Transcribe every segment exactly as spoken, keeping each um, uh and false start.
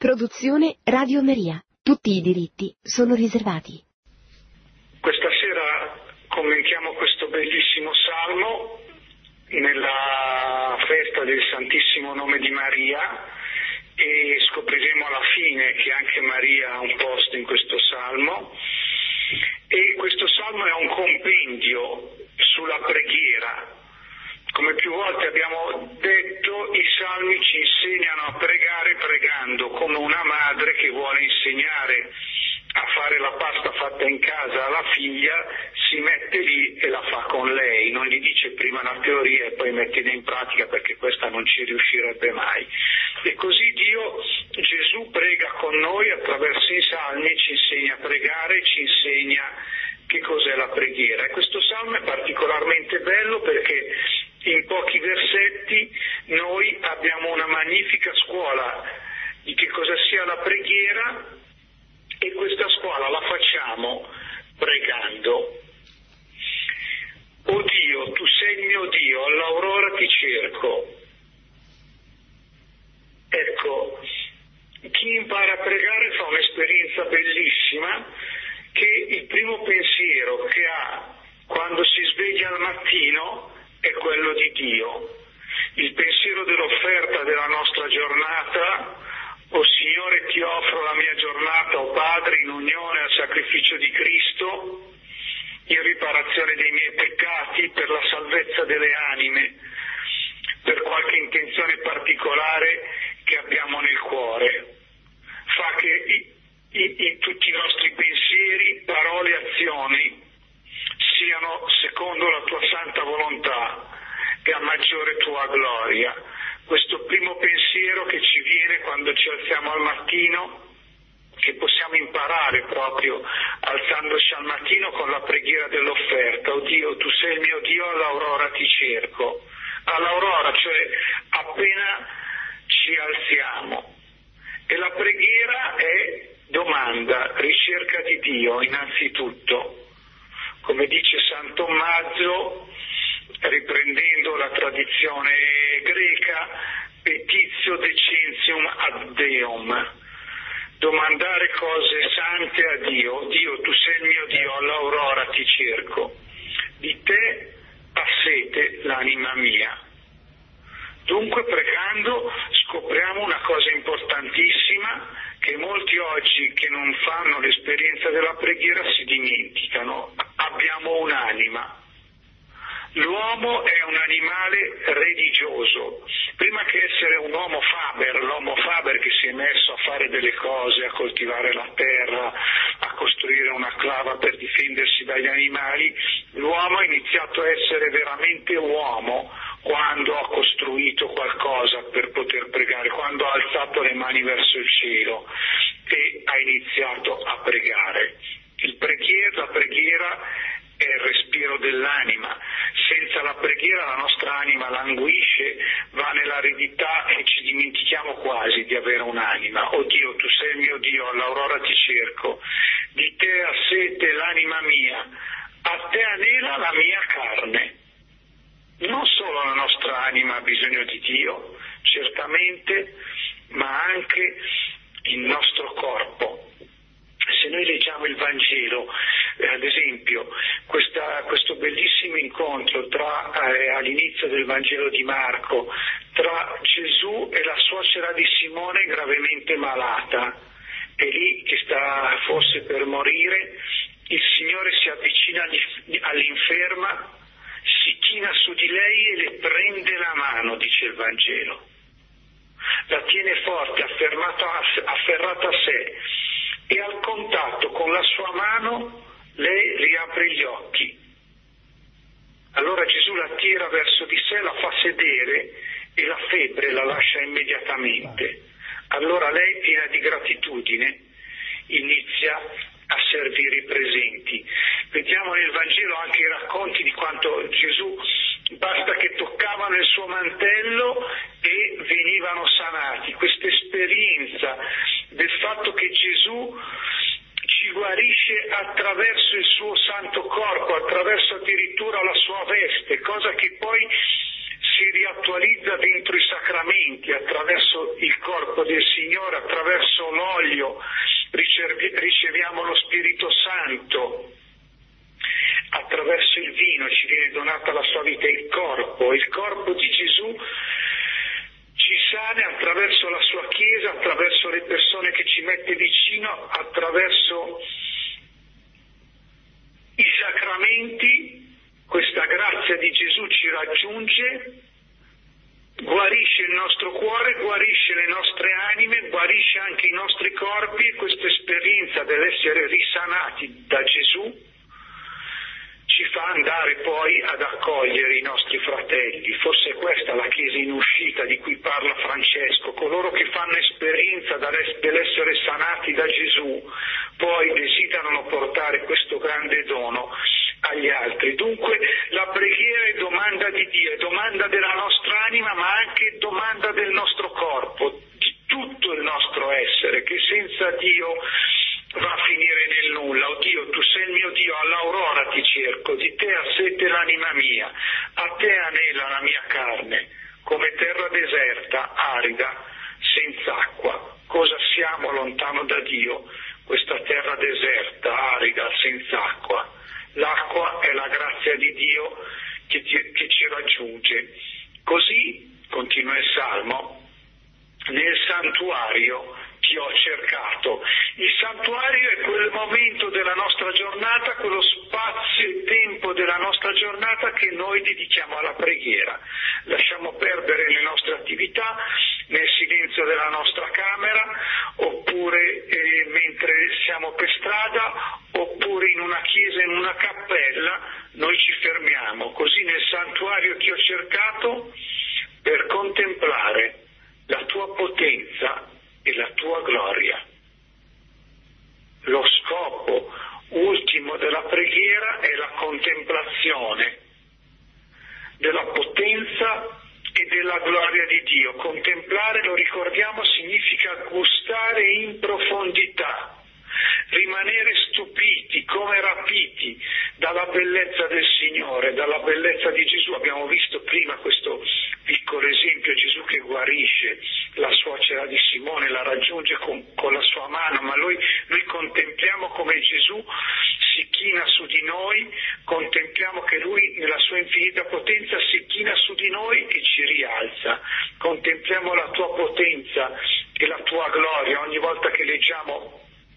Produzione Radio Maria. Tutti i diritti sono riservati. Questa sera commentiamo questo bellissimo salmo nella festa del Santissimo Nome di Maria e scopriremo alla fine che anche Maria ha un posto in questo salmo. E questo salmo è un compendio sulla preghiera. Come più volte abbiamo detto, i salmi ci insegnano a pregare pregando, come una madre che vuole insegnare a fare la pasta fatta in casa alla figlia, si mette lì e la fa con lei, non gli dice prima la teoria e poi mettila in pratica, perché questa non ci riuscirebbe mai. E così Dio, Gesù prega con noi attraverso i salmi, ci insegna a pregare, ci insegna che cos'è la preghiera. E questo salmo è particolarmente bello perché in pochi versetti noi abbiamo una magnifica scuola di che cosa sia la preghiera, e questa scuola la facciamo pregando. O Dio, tu sei il mio Dio, all'aurora ti cerco. Ecco, chi impara a pregare fa un'esperienza bellissima, che il primo pensiero che ha quando si sveglia al mattino è quello di Dio. Il pensiero dell'offerta della nostra giornata: o Signore, ti offro la mia giornata, o Padre, in unione al sacrificio di Cristo, in riparazione dei miei peccati, per la salvezza delle anime, per qualche intenzione particolare che abbiamo nel cuore. Fa che i, i, i, tutti i nostri pensieri, parole e azioni siano secondo la tua santa volontà e a maggiore tua gloria. Questo primo pensiero che ci viene quando ci alziamo al mattino, che possiamo imparare proprio alzandoci al mattino con la preghiera dell'offerta: o Dio, tu sei il mio Dio, all'aurora ti cerco. All'aurora, cioè appena ci alziamo. E la preghiera è domanda, ricerca di Dio innanzitutto. Come dice San Tommaso, riprendendo la tradizione greca, petitio decentium ad Deum, domandare cose sante a Dio. Dio, tu sei il mio Dio, all'aurora ti cerco, di te ha sete l'anima mia. Dunque, pregando scopriamo una cosa importantissima, che molti oggi che non fanno l'esperienza della preghiera si dimenticano: abbiamo un'anima. L'uomo è un animale religioso. Prima che essere un uomo faber, l'uomo faber che si è messo a fare delle cose, a coltivare la terra, a costruire una clava per difendersi dagli animali, l'uomo ha iniziato a essere veramente uomo quando ha costruito qualcosa per poter pregare, quando ha alzato le mani verso il cielo e ha iniziato a pregare. Il preghiera, la preghiera è il respiro dell'anima. Senza la preghiera la nostra anima languisce, va nell'aridità e ci dimentichiamo quasi di avere un'anima. O Dio, tu sei il mio Dio, all'aurora ti cerco, di te ha sete l'anima mia, a te anela la mia carne. Non solo la nostra anima ha bisogno di Dio, certamente, ma anche il nostro corpo. Se noi leggiamo il Vangelo, eh, ad esempio, questa, questo bellissimo incontro tra, eh, all'inizio del Vangelo di Marco, tra Gesù e la suocera di Simone gravemente malata, è lì che sta forse per morire, il Signore si avvicina all'inferma, si china su di lei e le prende la mano, dice il Vangelo. La tiene forte, afferrata afferrata a sé, e al contatto con la sua mano lei riapre gli occhi. Allora Gesù la tira verso di sé, la fa sedere e la febbre la lascia immediatamente. Allora lei, piena di gratitudine, inizia a servire i presenti. Vediamo nel Vangelo anche i racconti di quanto Gesù, basta che toccavano il suo mantello e venivano sanati. Questa esperienza del fatto che Gesù ci guarisce attraverso il suo santo corpo, attraverso addirittura la sua veste, cosa che poi si riattualizza dentro i sacramenti, attraverso il corpo del Signore, attraverso l'olio riceviamo lo Spirito Santo, attraverso il vino ci viene donata la sua vita, il corpo, il corpo di Gesù ci sana attraverso la sua Chiesa, attraverso le persone che ci mette vicino, attraverso i sacramenti. Questa grazia di Gesù ci raggiunge, guarisce il nostro cuore, guarisce le nostre anime, guarisce anche i nostri corpi, e questa esperienza dell'essere risanati da Gesù ci fa andare poi ad accogliere i nostri fratelli. Forse è questa la Chiesa in uscita di cui parla Francesco, coloro che fanno esperienza dell'essere sanati da Gesù, poi desiderano portare questo grande dono agli altri. Dunque la preghiera è domanda di Dio, è domanda della nostra anima, ma anche domanda del nostro corpo, di tutto il nostro essere, che senza Dio va a finire nel nulla. Oh Dio, tu sei il mio Dio, all'aurora ti cerco, di te ha sete l'anima mia, a te anela la mia carne, come terra deserta, arida, senza acqua. Cosa siamo lontano da Dio? Questa terra deserta, arida, senza acqua. L'acqua è la grazia di Dio che, ti, che ci raggiunge. Così, continua il Salmo, nel santuario ti ho cercato. Il santuario è quel momento della nostra giornata, quello spazio e tempo della nostra giornata che noi dedichiamo alla preghiera. Lasciamo perdere le nostre attività nel silenzio della nostra camera, oppure eh, mentre siamo per strada, oppure in una chiesa, in una cappella, noi ci fermiamo. Così nel santuario ti ho cercato per contemplare la tua potenza e la tua gloria. Lo scopo ultimo della preghiera è la contemplazione della potenza e della gloria di Dio. Contemplare, lo ricordiamo, significa gustare in profondità, rimanere stupiti, come rapiti dalla bellezza del Signore, dalla bellezza di Gesù. Abbiamo visto prima questo piccolo esempio, Gesù che guarisce la suocera di Simone, la raggiunge con, con la sua mano, ma noi, noi contempliamo come Gesù si china su di noi, contempliamo che Lui nella sua infinita potenza si china su di noi e ci rialza. Contempliamo la tua potenza e la tua gloria. Ogni volta che leggiamo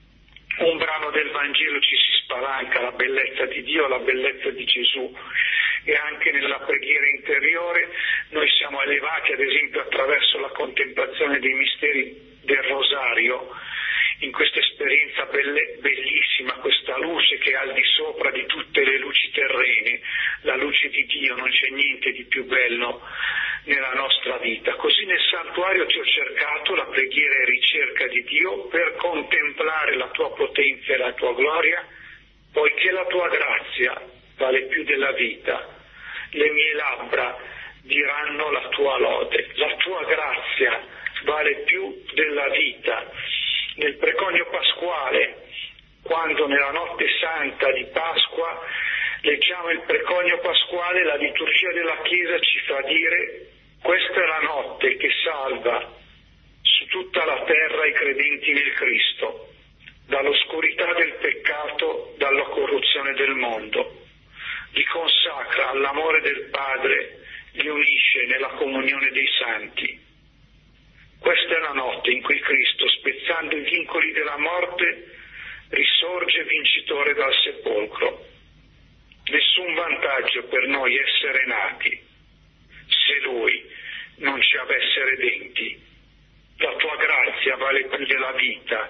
un brano del Vangelo ci si spalanca la bellezza di Dio, la bellezza di Gesù, e anche nella preghiera interiore noi siamo elevati, ad esempio, attraverso la contemplazione dei misteri del Rosario, in questa esperienza belle, bellissima, questa luce che è al di sopra di tutte le luci terrene, la luce di Dio. Non c'è niente di più bello nella nostra vita. Così nel santuario ti ho cercato, la preghiera è ricerca di Dio per contemplare la tua potenza e la tua gloria, poiché la tua grazia vale più della vita. Le mie labbra diranno la tua lode. La tua grazia vale più della vita. Nel preconio pasquale, quando nella notte santa di Pasqua leggiamo il preconio pasquale, la liturgia della Chiesa ci fa dire: questa è la notte che salva su tutta la terra i credenti nel Cristo, dall'oscurità del peccato, dalla corruzione del mondo. Li consacra all'amore del Padre, li unisce nella comunione dei santi. Questa è la notte in cui Cristo, spezzando i vincoli della morte, risorge vincitore dal sepolcro. Nessun vantaggio per noi essere nati se Lui non ci avesse redenti. La tua grazia vale più della vita.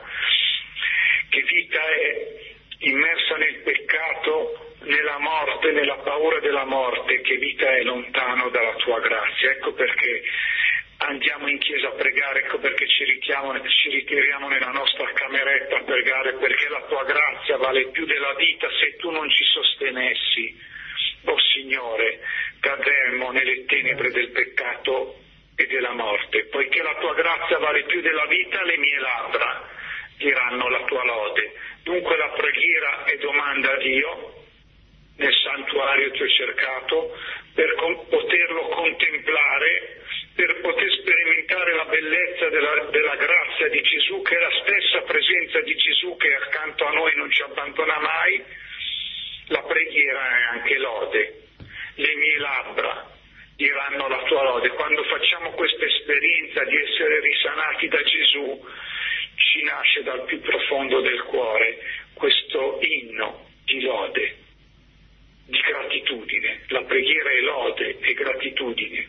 Che vita è immersa nel peccato, nella morte, nella paura della morte? Che vita è lontano dalla tua grazia? Ecco perché andiamo in chiesa a pregare, ecco perché ci ritiriamo, ci ritiriamo nella nostra cameretta a pregare, perché la tua grazia vale più della vita. Se tu non ci sostenessi, oh Signore, cadremmo nelle tenebre del peccato e della morte. Poiché la tua grazia vale più della vita, le mie labbra diranno la tua lode. Dunque la preghiera è domanda a Dio. Nel santuario ti ho cercato per com- poterlo contemplare, per poter sperimentare la bellezza della, della grazia di Gesù, che è la stessa presenza di Gesù che accanto a noi non ci abbandona mai. La preghiera è anche lode. Le mie labbra diranno la tua lode. Quando facciamo questa esperienza di essere risanati da Gesù, ci nasce dal più profondo del cuore questo inno di lode, di gratitudine. La preghiera è lode e gratitudine.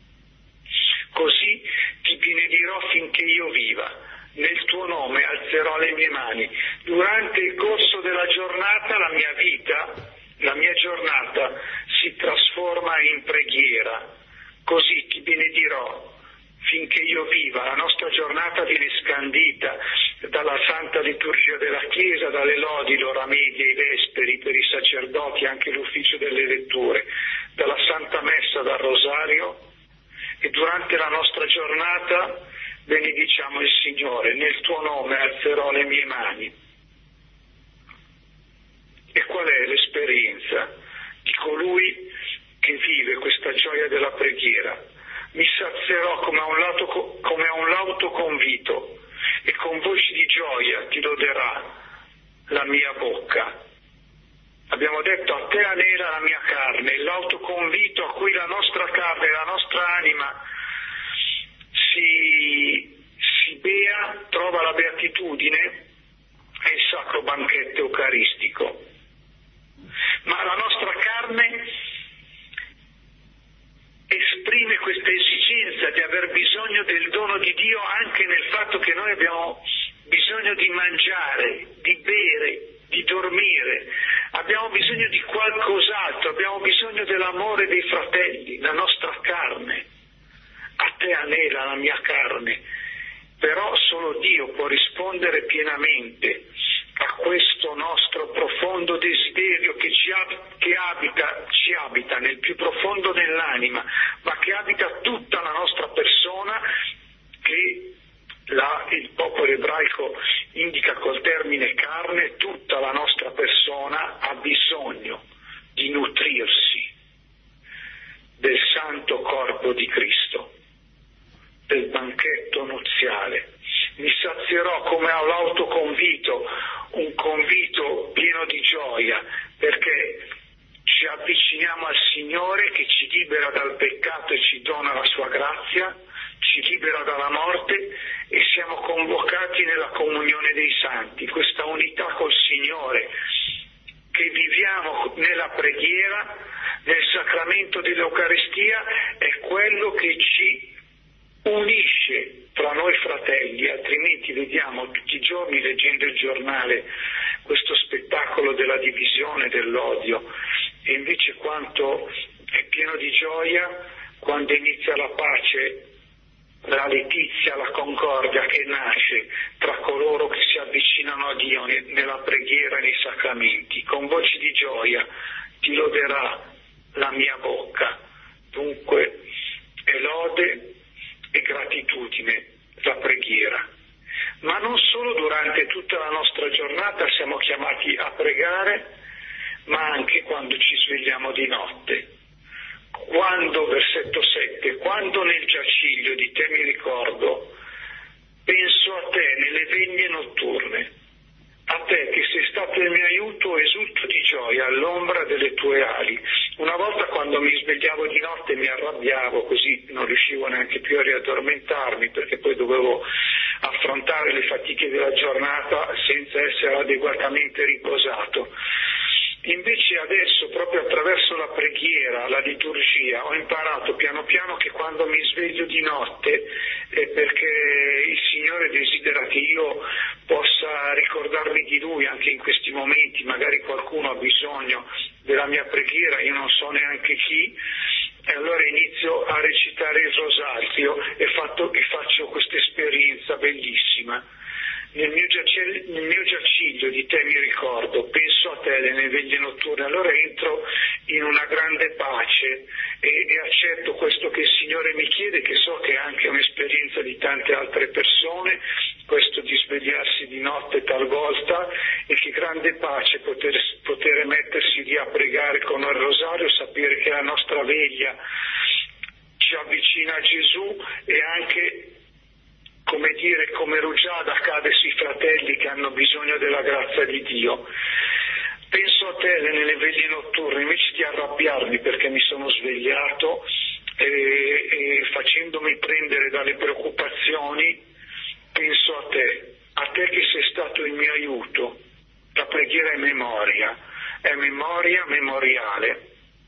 Così ti benedirò finché io viva, nel tuo nome alzerò le mie mani. Durante il corso della giornata la mia vita, la mia giornata si trasforma in preghiera. Così ti benedirò finché io viva. La nostra giornata viene scandita dalla Santa Liturgia della Chiesa, dalle lodi, l'ora media, i vesperi per i sacerdoti, anche l'ufficio delle letture, dalla Santa Messa, dal Rosario, e durante la nostra giornata benediciamo il Signore. Nel tuo nome alzerò le mie mani. E qual è l'esperienza di colui che vive questa gioia della preghiera? Mi sazierò come a un lauto, come a un lauto convito, e con voci di gioia ti loderà la mia bocca. Abbiamo detto: a te anela la mia carne. Il lauto convito a cui la nostra carne, la nostra anima si, si bea, trova la beatitudine, è il sacro banchetto eucaristico. Ma la nostra carne esprime questa esigenza di aver bisogno del dono di Dio anche nel fatto che noi abbiamo bisogno di mangiare, di bere, di dormire, abbiamo bisogno di qualcos'altro, abbiamo bisogno dell'amore dei fratelli, la nostra carne. A te anela la mia carne, però solo Dio può rispondere pienamente a questo nostro profondo desiderio che ci, ab- che abita, ci abita nel più profondo dell'anima, ma che abita tutta la nostra persona, che la, il popolo ebraico indica col termine carne. Tutta la nostra persona ha bisogno di nutrirsi del santo corpo di Cristo, del banchetto nuziale. Mi sazierò come a un lauto convito, un convito pieno di gioia, perché ci avviciniamo al Signore che ci libera dal peccato e ci dona la sua grazia, ci libera dalla morte, e siamo convocati nella comunione dei santi. Questa unità col Signore che viviamo nella preghiera, nel sacramento dell'Eucaristia, è quello che ci unisce tra noi fratelli. Altrimenti vediamo tutti i giorni, leggendo il giornale, questo spettacolo della divisione, dell'odio, e invece quanto è pieno di gioia quando inizia la pace, la letizia, la concordia che nasce tra coloro che si avvicinano a Dio nella preghiera e nei sacramenti. Con voci di gioia ti loderà la mia bocca. Dunque è lode e gratitudine la preghiera. Ma non solo durante tutta la nostra giornata siamo chiamati a pregare, ma anche quando ci svegliamo di notte. Quando, versetto sette, quando nel giaciglio di te mi ricordo, penso a te nelle vegne notturne, a te che sei stato il mio aiuto, esulto di gioia all'ombra delle tue ali. Una volta, quando mi svegliavo di notte, mi arrabbiavo, così non riuscivo neanche più a riaddormentarmi, perché poi dovevo affrontare le fatiche della giornata senza essere adeguatamente riposato. Invece adesso, proprio attraverso la preghiera, la liturgia, ho imparato piano piano che quando mi sveglio di notte è perché il Signore desidera che io possa ricordarmi di Lui anche in questi momenti. Magari qualcuno ha bisogno della mia preghiera, io non so neanche chi, e allora inizio a recitare il rosario e, fatto, e faccio questa esperienza bellissima. Nel mio, giaciglio, nel mio giaciglio di te mi ricordo, penso a te nelle veglie notturne, allora entro in una grande pace e, e accetto questo che il Signore mi chiede, che so che è anche un'esperienza di tante altre persone, questo di svegliarsi svegliarsi di notte talvolta, e che grande pace poter, poter mettersi lì a pregare con il rosario, sapere che la nostra veglia ci avvicina a Gesù, e anche, come dire, come rugiada accade sui fratelli che hanno bisogno della grazia di Dio. Penso a te nelle veglie notturne, invece di arrabbiarmi perché mi sono svegliato e, e facendomi prendere dalle preoccupazioni, penso a te, a te che sei stato il mio aiuto. La preghiera è memoria, è memoria memoriale,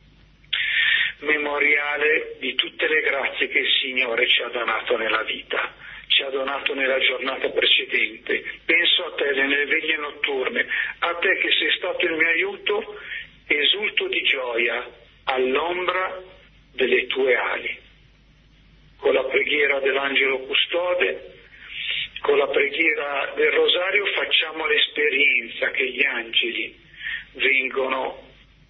memoriale di tutte le grazie che il Signore ci ha donato nella vita, ci ha donato nella giornata precedente. Penso a te nelle veglie notturne, a te che sei stato il mio aiuto, esulto di gioia all'ombra delle tue ali. Con la preghiera dell'angelo custode, con la preghiera del rosario facciamo l'esperienza che gli angeli vengono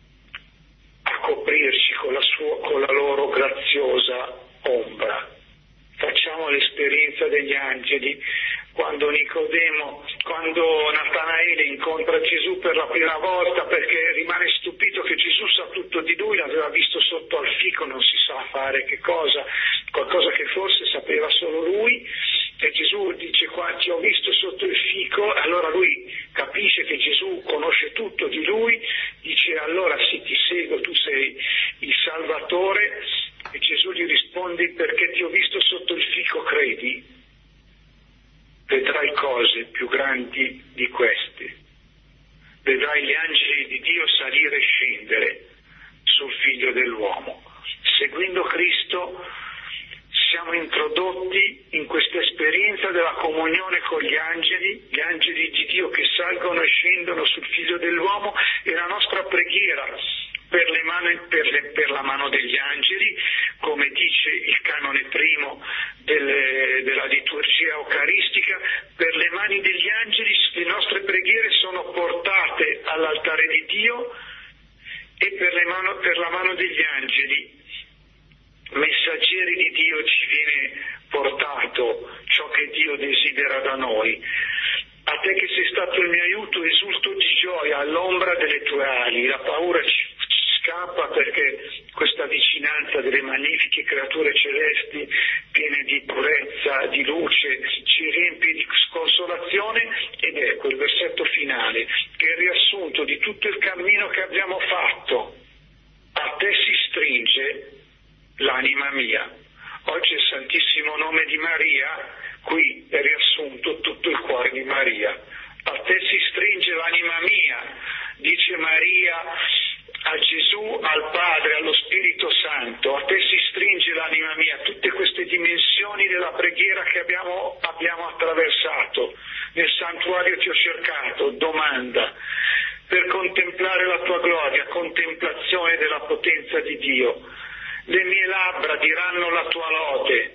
a coprirci con la, sua, con la loro graziosa ombra. Facciamo l'esperienza degli angeli quando Nicodemo, quando Natanaele incontra Gesù per la prima volta, perché rimane stupito che Gesù sa tutto di lui, l'aveva visto sotto al fico, non si sa fare che cosa, qualcosa che forse sapeva solo lui, e Gesù dice: qua ti ho visto sotto il fico. Allora lui capisce che Gesù conosce tutto di lui, dice: allora sì, ti seguo, tu sei il Salvatore. E Gesù gli risponde: perché ti ho visto sotto il fico credi? Vedrai cose più grandi di queste, vedrai gli angeli di Dio salire e scendere sul Figlio dell'uomo. Seguendo Cristo siamo introdotti in questa esperienza della comunione con gli angeli, gli angeli di Dio che salgono e scendono sul Figlio dell'uomo, e la nostra preghiera per, le mani, per, le, per la mano degli angeli, come dice il canone primo delle, della liturgia eucaristica, per le mani degli angeli le nostre preghiere sono portate all'altare di Dio, e per, le mano, per la mano degli angeli messaggeri di Dio ci viene portato ciò che Dio desidera da noi. A te che sei stato il mio aiuto, esulto di gioia all'ombra delle tue ali. La paura ci scappa perché questa vicinanza delle magnifiche creature celesti, piene di purezza, di luce, ci riempie di consolazione, ed ecco il versetto finale, che è il riassunto di tutto il cammino che abbiamo fatto. A te si stringe l'anima mia. Oggi è il Santissimo Nome di Maria, qui è riassunto tutto il cuore di Maria. A te si stringe l'anima mia, dice Maria a Gesù, al Padre, allo Spirito Santo. A te si stringe l'anima mia. Tutte queste dimensioni della preghiera che abbiamo, abbiamo attraversato. Nel santuario ti ho cercato, domanda, per contemplare la tua gloria, contemplazione della potenza di Dio. Le mie labbra diranno la tua lode,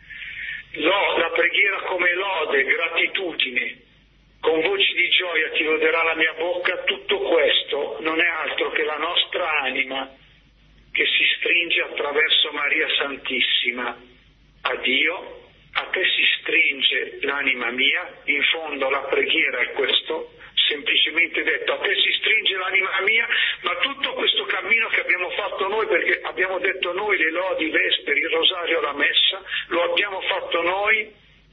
la preghiera come lode, gratitudine, con voci di gioia ti loderà la mia bocca. Tutto questo non è altro che la nostra anima che si stringe attraverso Maria Santissima a Dio. A te si stringe l'anima mia, in fondo la preghiera è questo, semplicemente detto: a te si stringe l'anima mia, ma tutto questo cammino che abbiamo fatto noi, perché abbiamo detto noi le lodi, i vesperi, il rosario, la messa, lo abbiamo fatto noi,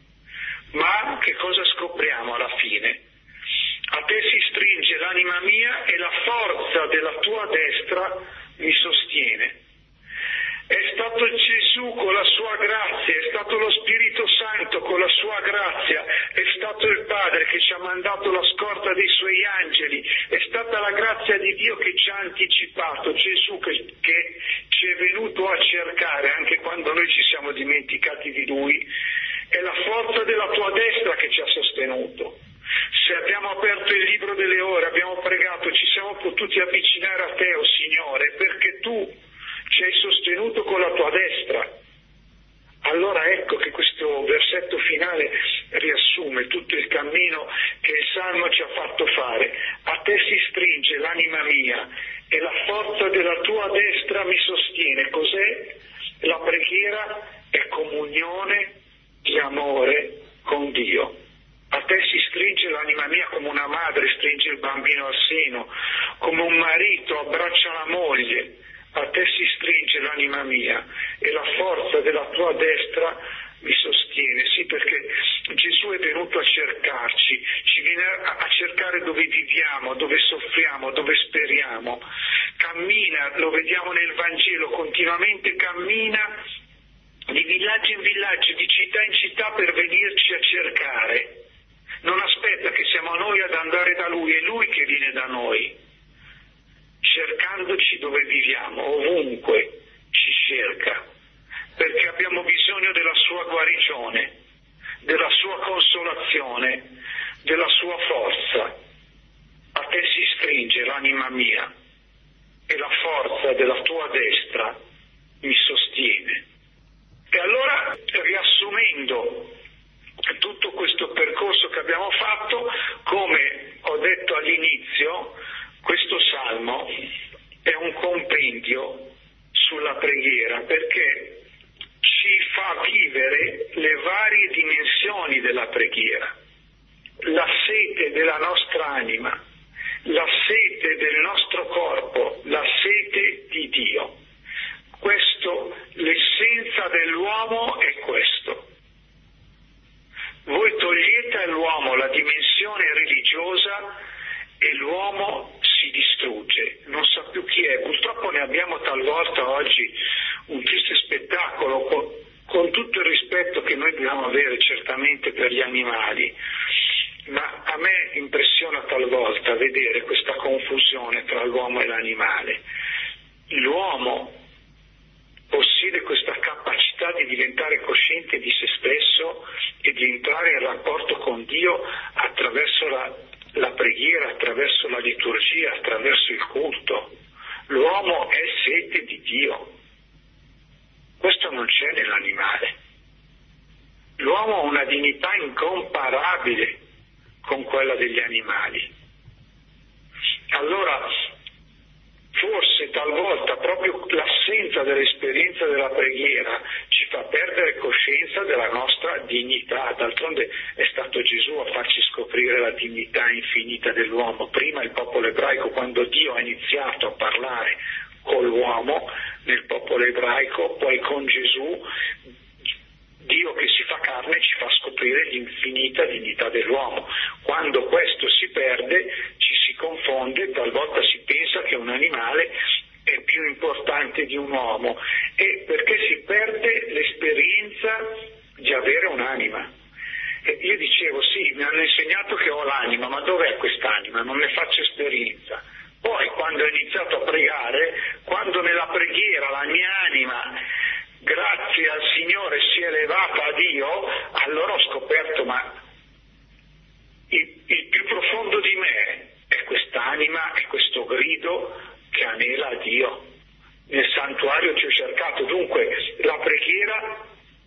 ma che cosa scopriamo alla fine? A te si stringe l'anima mia e la forza della tua destra mi sostiene. È stato Gesù con la sua grazia, è stato lo Spirito Santo con la sua grazia, è stato il Padre che ci ha mandato la scorta dei suoi angeli, è stata la grazia di Dio che ci ha anticipato, Gesù che, che ci è venuto a cercare anche quando noi ci siamo dimenticati di Lui, è la forza della tua destra che ci ha sostenuto. Se abbiamo aperto il libro delle ore, abbiamo pregato, ci siamo potuti avvicinare a te, oh Signore, perché tu ci hai sostenuto con la tua destra. Allora ecco che questo versetto finale riassume tutto il cammino che il Salmo ci ha fatto fare. A te si stringe l'anima mia e la forza della tua destra mi sostiene. Cos'è? La preghiera è comunione di amore con Dio. A te si stringe l'anima mia come una madre stringe il bambino al seno, come un marito abbraccia la moglie. A te si stringe l'anima mia e la forza della tua destra mi sostiene. Sì, perché Gesù è venuto a cercarci, ci viene a cercare dove viviamo, dove soffriamo, dove speriamo. Cammina, lo vediamo nel Vangelo, continuamente cammina di villaggio in villaggio, di città in città per venirci a cercare. Non aspetta che siamo noi ad andare da Lui, è Lui che viene da noi, cercandoci dove viviamo, ovunque ci cerca, perché abbiamo bisogno della sua guarigione, della sua consolazione, della sua forza. A te si stringe l'anima mia e la forza della tua destra mi sostiene. E allora, riassumendo tutto questo percorso che abbiamo fatto, come ho detto all'inizio, questo salmo è un compendio sulla preghiera, perché ci fa vivere le varie dimensioni della preghiera, la sete della nostra anima, la sete del nostro corpo, la sete di Dio. Questo, l'essenza dell'uomo è questo. Voi togliete all'uomo la dimensione religiosa e l'uomo si distrugge, non sa più chi è. Purtroppo ne abbiamo talvolta oggi un triste spettacolo, con, con tutto il rispetto che noi dobbiamo avere certamente per gli animali, ma a me impressiona talvolta vedere questa confusione tra l'uomo e l'animale. L'uomo possiede questa capacità di diventare cosciente di se stesso e di entrare in rapporto con Dio attraverso la, la preghiera, attraverso la liturgia, attraverso il culto. L'uomo è sete di Dio. Questo non c'è nell'animale. L'uomo ha una dignità incomparabile con quella degli animali. Allora, forse talvolta proprio l'assenza dell'esperienza della preghiera ci fa perdere coscienza della nostra dignità. D'altronde è stato Gesù a farci scoprire la dignità infinita dell'uomo. Prima il popolo ebraico, quando Dio ha iniziato a parlare con l'uomo nel popolo ebraico, poi con Gesù, Dio che si fa carne ci fa scoprire l'infinita dignità dell'uomo. Quando questo si perde, ci si confonde, talvolta si pensa che un animale è più importante di un uomo, e perché si perde l'esperienza di avere un'anima. E io dicevo, sì, mi hanno insegnato che ho l'anima, ma dov'è quest'anima? Non ne faccio esperienza. Poi, quando ho iniziato a pregare, quando nella preghiera la mia anima, grazie al Signore, si è elevata a Dio, allora ho scoperto, ma il, il più profondo di me è quest'anima, è questo grido che anela a Dio. Nel santuario ti ho cercato. Dunque la preghiera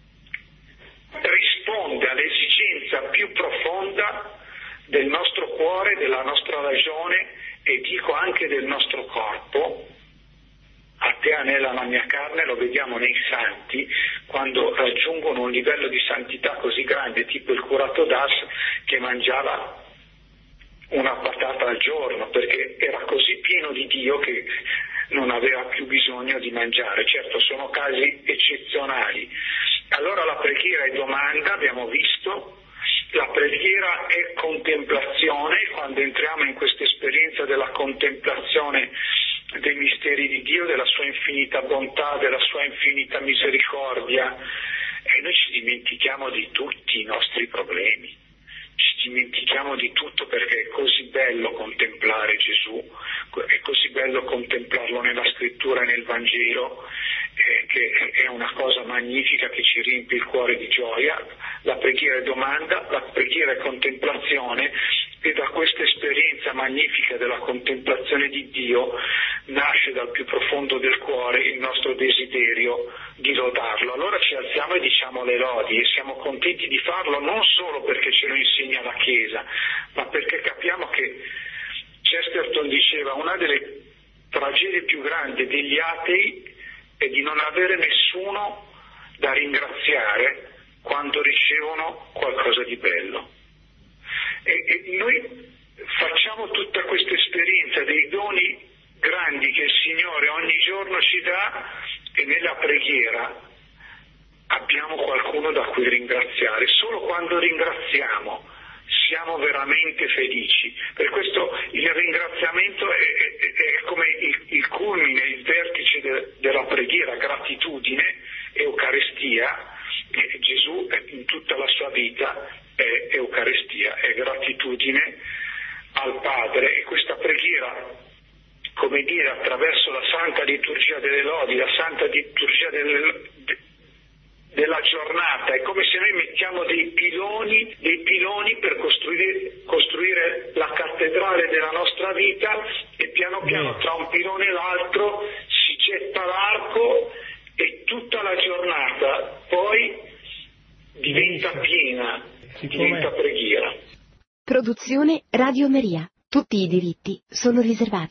risponde all'esigenza più profonda del nostro cuore, della nostra ragione e dico anche del nostro corpo. A te anela la mia carne, lo vediamo nei santi, quando raggiungono un livello di santità così grande, tipo il curato d'Ars che mangiava una patata al giorno, perché era così pieno di Dio che non aveva più bisogno di mangiare. Certo, sono casi eccezionali. Allora la preghiera è domanda, abbiamo visto, la preghiera è contemplazione. Quando entriamo in questa esperienza della contemplazione dei misteri di Dio, della sua infinita bontà, della sua infinita misericordia, e noi ci dimentichiamo di tutti i nostri problemi, ci dimentichiamo di tutto, perché è così bello contemplare Gesù, è così bello contemplarlo nella scrittura e nel Vangelo, eh, che è una cosa magnifica che ci riempie il cuore di gioia. La preghiera è domanda, la preghiera è contemplazione, e da questa esperienza magnifica della contemplazione di Dio nasce dal più profondo del cuore il nostro desiderio di lodarlo. Allora ci alziamo e diciamo le lodi, e siamo contenti di farlo non solo perché ce lo insegna la Chiesa, ma perché capiamo che Chesterton diceva: una delle tragedie più grandi degli atei è di non avere nessuno da ringraziare quando ricevono qualcosa di bello. e, e noi facciamo tutta questa esperienza dei doni grandi che il Signore ogni giorno ci dà, e nella preghiera abbiamo qualcuno da cui ringraziare. Solo quando ringraziamo siamo veramente felici. Per questo il ringraziamento è, è, è come il, il culmine, il vertice de, della preghiera, gratitudine, Eucaristia. E Gesù in tutta la sua vita è Eucaristia, è gratitudine al Padre, e questa preghiera, come dire, attraverso la Santa Liturgia delle Lodi, la Santa Liturgia delle, de, della giornata, è come se noi mettiamo dei piloni, dei piloni per costruire, costruire la cattedrale della nostra vita, e piano piano tra un pilone e l'altro si getta l'arco e tutta la giornata poi diventa piena, diventa preghiera. Produzione Radio Maria. Tutti i diritti sono riservati.